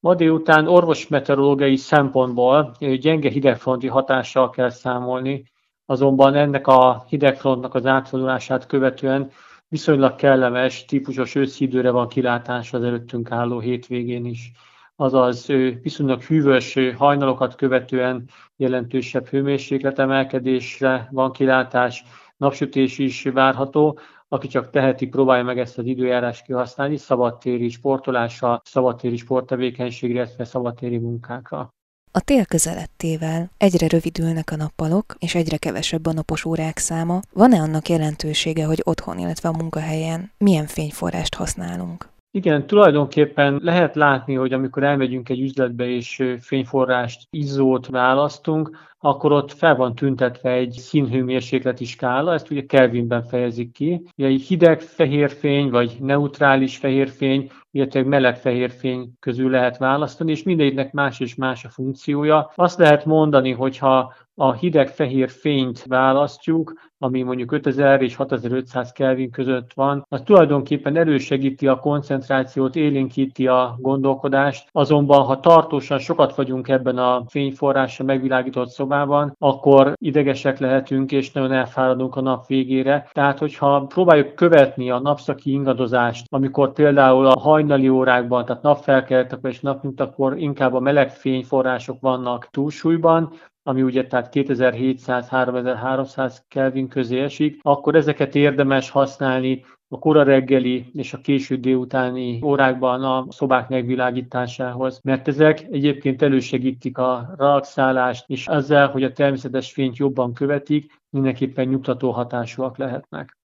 Ma délután orvosmeteorológiai szempontból gyenge hidegfronti hatással kell számolni, azonban ennek a hidegfrontnak az átvonulását követően viszonylag kellemes, típusos őszi időre van kilátás az előttünk álló hétvégén is. Azaz viszonylag hűvös hajnalokat követően jelentősebb hőmérsékletemelkedésre van kilátás, napsütés is várható. Aki csak teheti, próbálja meg ezt az időjárást kihasználni szabadtéri sportolásra, szabadtéri sporttevékenységre, illetve szabadtéri munkákra. A tél közelettével egyre rövidülnek a nappalok, és egyre kevesebb a napos órák száma. Van-e annak jelentősége, hogy otthon, illetve a munkahelyen milyen fényforrást használunk? Igen, tulajdonképpen lehet látni, hogy amikor elmegyünk egy üzletbe és fényforrást, izzót választunk, akkor ott fel van tüntetve egy színhőmérsékleti skála, ezt ugye Kelvinben fejezik ki. Ugye egy hideg fehérfény, vagy neutrális fehérfény, illetve meleg fehérfény közül lehet választani, és mindegyiknek más és más a funkciója. Azt lehet mondani, hogyha a hideg fehér fényt választjuk, ami mondjuk 5000 és 6500 Kelvin között van, az tulajdonképpen elősegíti a koncentrációt, élénkíti a gondolkodást, azonban ha tartósan sokat vagyunk ebben a fényforrással megvilágított szobában, akkor idegesek lehetünk és nagyon elfáradunk a nap végére. Tehát, hogyha próbáljuk követni a napszaki ingadozást, amikor például a hajnali órákban, tehát napfelkeltekor és napnyugtakor inkább a meleg fényforrások vannak túlsúlyban, ami ugye tehát 2700-3300 Kelvin közé esik, akkor ezeket érdemes használni a kora reggeli és a késő délutáni órákban a szobák megvilágításához, mert ezek egyébként elősegítik a relaxálást, és ezzel, hogy a természetes fényt jobban követik, mindenképpen nyugtató hatásúak lehetnek.